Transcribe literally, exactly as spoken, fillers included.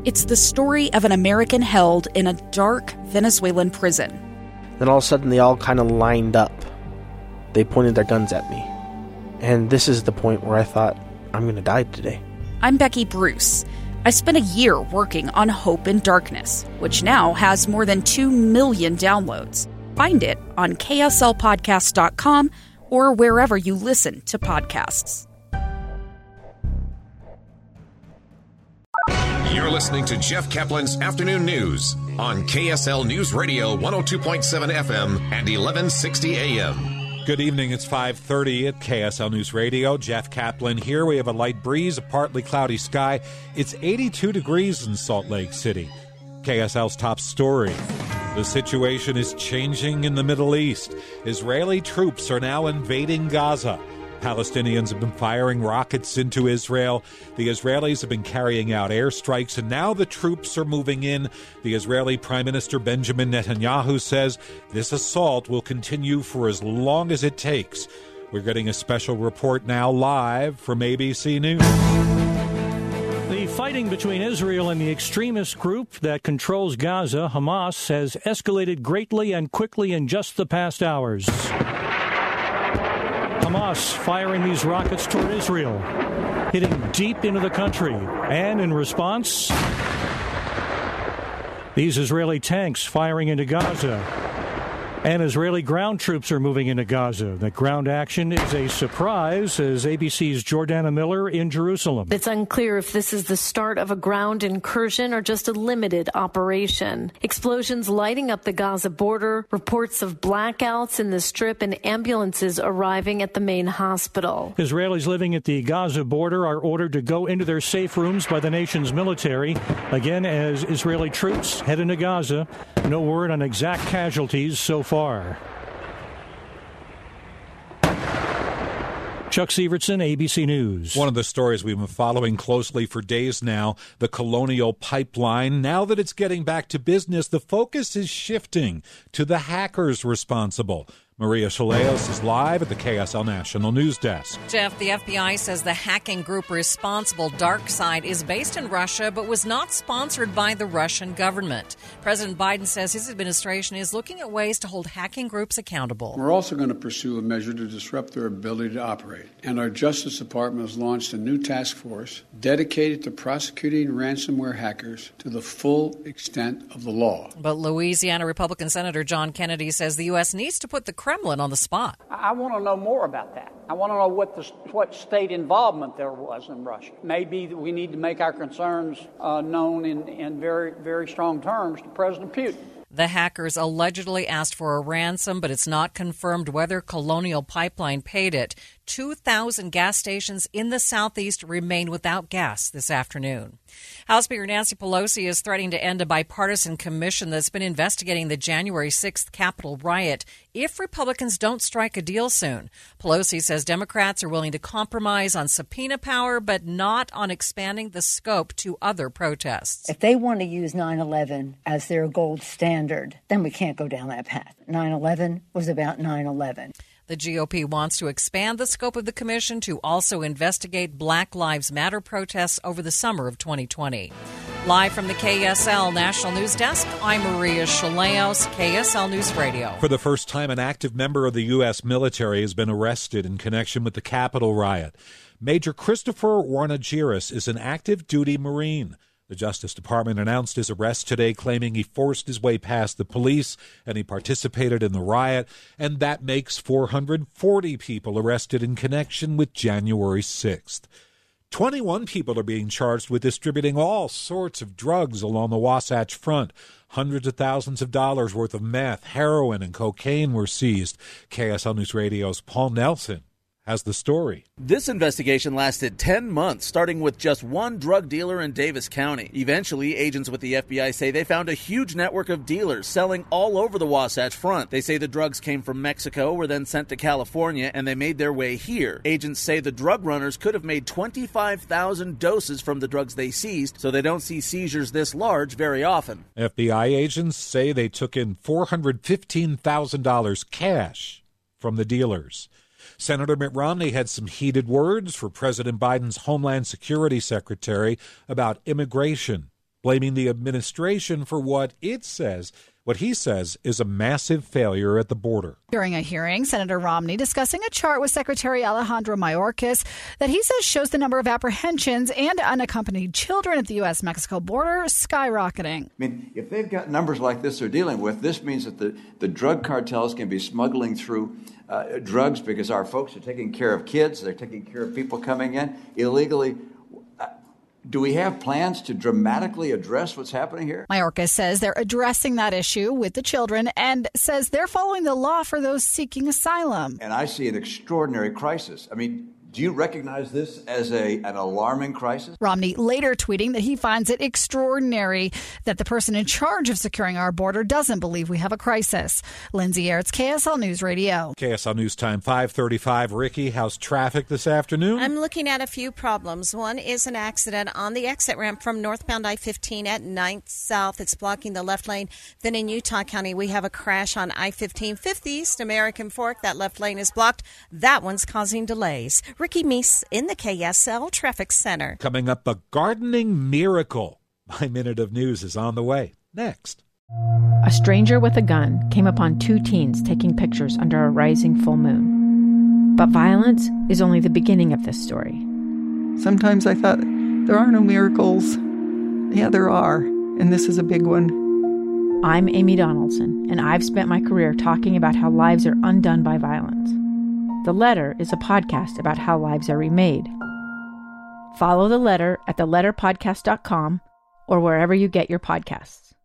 It's the story of an American held in a dark Venezuelan prison. Then all of a sudden they all kind of lined up. They pointed their guns at me. And this is the point where I thought, I'm going to die today. I'm Becky Bruce. I spent a year working on Hope in Darkness, which now has more than two million downloads. Find it on K S L podcast dot com or wherever you listen to podcasts. You're listening to Jeff Kaplan's Afternoon News on K S L News Radio one oh two point seven F M and eleven sixty A M. Good evening. It's five thirty at K S L News Radio. Jeff Kaplan here. We have a light breeze, a partly cloudy sky. It's eighty-two degrees in Salt Lake City. K S L's top story. The situation is changing in the Middle East. Israeli troops are now invading Gaza. Palestinians have been firing rockets into Israel. The Israelis have been carrying out airstrikes, and now the troops are moving in. The Israeli Prime Minister Benjamin Netanyahu says this assault will continue for as long as it takes. We're getting a special report now live from A B C News. The fighting between Israel and the extremist group that controls Gaza, Hamas, has escalated greatly and quickly in just the past hours. Hamas firing these rockets toward Israel, hitting deep into the country. And in response, these Israeli tanks firing into Gaza. And Israeli ground troops are moving into Gaza. The ground action is a surprise, says A B C's Jordana Miller in Jerusalem. It's unclear if this is the start of a ground incursion or just a limited operation. Explosions lighting up the Gaza border, reports of blackouts in the Strip, and ambulances arriving at the main hospital. Israelis living at the Gaza border are ordered to go into their safe rooms by the nation's military. Again, as Israeli troops head into Gaza, no word on exact casualties so far. Chuck Sievertson, A B C News. One of the stories we've been following closely for days now, the Colonial Pipeline. Now that it's getting back to business, the focus is shifting to the hackers responsible. Maria Chaleos is live at the K S L National News Desk. Jeff, the F B I says the hacking group responsible, DarkSide, is based in Russia but was not sponsored by the Russian government. President Biden says his administration is looking at ways to hold hacking groups accountable. We're also going to pursue a measure to disrupt their ability to operate. And our Justice Department has launched a new task force dedicated to prosecuting ransomware hackers to the full extent of the law. But Louisiana Republican Senator John Kennedy says the U S needs to put the Kremlin on the spot. I want to know more about that. I want to know what the what state involvement there was in Russia. Maybe we need to make our concerns uh, known in, in very, very strong terms to President Putin. The hackers allegedly asked for a ransom, but it's not confirmed whether Colonial Pipeline paid it. two thousand gas stations in the Southeast remain without gas this afternoon. House Speaker Nancy Pelosi is threatening to end a bipartisan commission that's been investigating the January sixth Capitol riot if Republicans don't strike a deal soon. Pelosi says Democrats are willing to compromise on subpoena power, but not on expanding the scope to other protests. If they want to use nine eleven as their gold standard, then we can't go down that path. nine eleven was about nine eleven. The G O P wants to expand the scope of the commission to also investigate Black Lives Matter protests over the summer of twenty twenty. Live from the K S L National News Desk, I'm Maria Chaleos, K S L News Radio. For the first time, an active member of the U S military has been arrested in connection with the Capitol riot. Major Christopher Warnagiris is an active duty Marine. The Justice Department announced his arrest today, claiming he forced his way past the police and he participated in the riot, and that makes four hundred forty people arrested in connection with January sixth. twenty-one people are being charged with distributing all sorts of drugs along the Wasatch Front. Hundreds of thousands of dollars worth of meth, heroin, and cocaine were seized. K S L News Radio's Paul Nelson has the story. This investigation lasted ten months, starting with just one drug dealer in Davis County. Eventually, agents with the F B I say they found a huge network of dealers selling all over the Wasatch Front. They say the drugs came from Mexico, were then sent to California, and they made their way here. Agents say the drug runners could have made twenty-five thousand doses from the drugs they seized, so they don't see seizures this large very often. F B I agents say they took in four hundred fifteen thousand dollars cash from the dealers. Senator Mitt Romney had some heated words for President Biden's Homeland Security Secretary about immigration. blaming the administration for what it says, what he says is a massive failure at the border. During a hearing, Senator Romney discussing a chart with Secretary Alejandro Mayorkas that he says shows the number of apprehensions and unaccompanied children at the U S Mexico border skyrocketing. I mean, if they've got numbers like this they're dealing with, this means that the, the drug cartels can be smuggling through uh, drugs because our folks are taking care of kids, they're taking care of people coming in illegally. Do we have plans to dramatically address what's happening here? Mayorkas says they're addressing that issue with the children and says they're following the law for those seeking asylum. And I see an extraordinary crisis. I mean, do you recognize this as a an alarming crisis? Romney later tweeting that he finds it extraordinary that the person in charge of securing our border doesn't believe we have a crisis. Lindsay Aerts, K S L News Radio. K S L News Time, five thirty-five. Ricky, how's traffic this afternoon? I'm looking at a few problems. One is an accident on the exit ramp from northbound I fifteen at ninth South. It's blocking the left lane. Then in Utah County, we have a crash on I fifteen fifth East, American Fork. That left lane is blocked. That one's causing delays. Ricky Meese in the K S L Traffic Center. Coming up, a gardening miracle. My Minute of News is on the way. Next. A stranger with a gun came upon two teens taking pictures under a rising full moon. But violence is only the beginning of this story. Sometimes I thought, there are no miracles. Yeah, there are, and this is a big one. I'm Amy Donaldson, and I've spent my career talking about how lives are undone by violence. The Letter is a podcast about how lives are remade. Follow The Letter at the letter podcast dot com or wherever you get your podcasts.